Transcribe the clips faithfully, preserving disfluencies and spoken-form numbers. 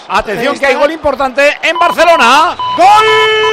Atención que hay gol importante en Barcelona. ¡Gol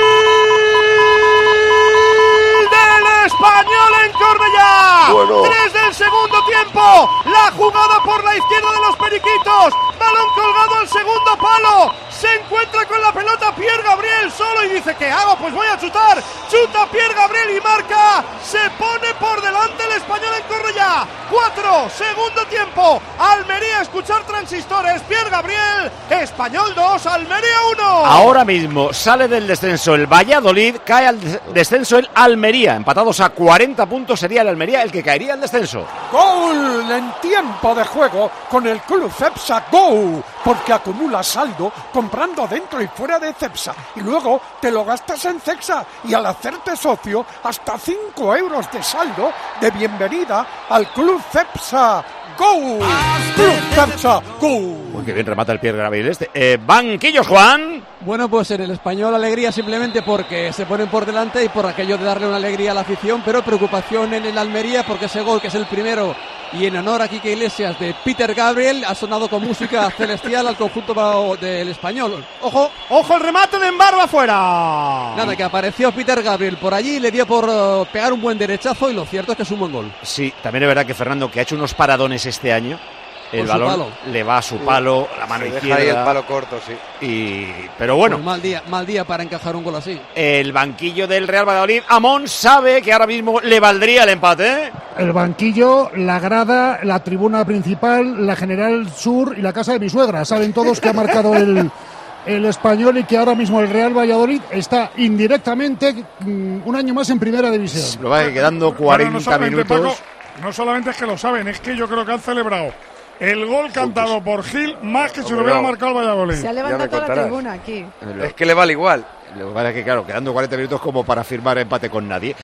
del Español en Cornellá! Bueno. Tres del segundo tiempo. La jugada por la izquierda de los periquitos. Balón colgado al segundo palo. Se encuentra con la pelota Pierre Gabriel solo y dice: ¿qué hago? Pues voy a chutar. Chuta Pierre Gabriel y marca. Se pone por delante el Español en Cornellá. Cuatro, segundo tiempo. Almería, escuchar transistores. Pierre Gabriel. Español dos, Almería uno. Ahora mismo sale del descenso el Valladolid, cae al descenso el Almería. Empatados a cuarenta puntos, sería el Almería el que caería al descenso. Gol en tiempo de juego con el Club Cepsa Go, porque acumula saldo comprando dentro y fuera de Cepsa y luego te lo gastas en Cepsa y al hacerte socio hasta cinco euros de saldo de bienvenida al Club Cepsa Go. Club Cepsa Go. Uy, qué bien remata el Pierre Gabriel este. Eh, banquillos, Juan. Bueno, pues en el Español alegría simplemente porque se ponen por delante y por aquello de darle una alegría a la afición, pero preocupación en el Almería porque ese gol, que es el primero y en honor a Quique Iglesias, de Peter Gabriel, ha sonado con música celestial al conjunto del Español. ¡Ojo! ¡Ojo el remate de Embarba fuera! Nada, que apareció Peter Gabriel por allí, le dio por uh, pegar un buen derechazo y lo cierto es que es un buen gol. Sí, también es verdad que Fernando, que ha hecho unos paradones este año, el Por balón su palo. le va a su palo, la mano Se deja izquierda. ahí el palo corto, sí. Y, pero bueno, Pues mal día, mal día para encajar un gol así. el banquillo del Real Valladolid, Amón, sabe que ahora mismo le valdría el empate, ¿eh? El banquillo, la grada, la tribuna principal, la General Sur y la casa de mi suegra. Saben todos que ha marcado el, el Español y que ahora mismo el Real Valladolid está indirectamente mm, un año más en primera división. Lo va quedando cuarenta bueno, no minutos. Paco, no solamente es que lo saben, es que yo creo que han celebrado el gol cantado por Gil más que si lo hubiera marcado el Valladolid. Se ha levantado toda la tribuna aquí. Es que le vale igual. Lo que pasa es que, claro, quedando cuarenta minutos como para firmar empate con nadie.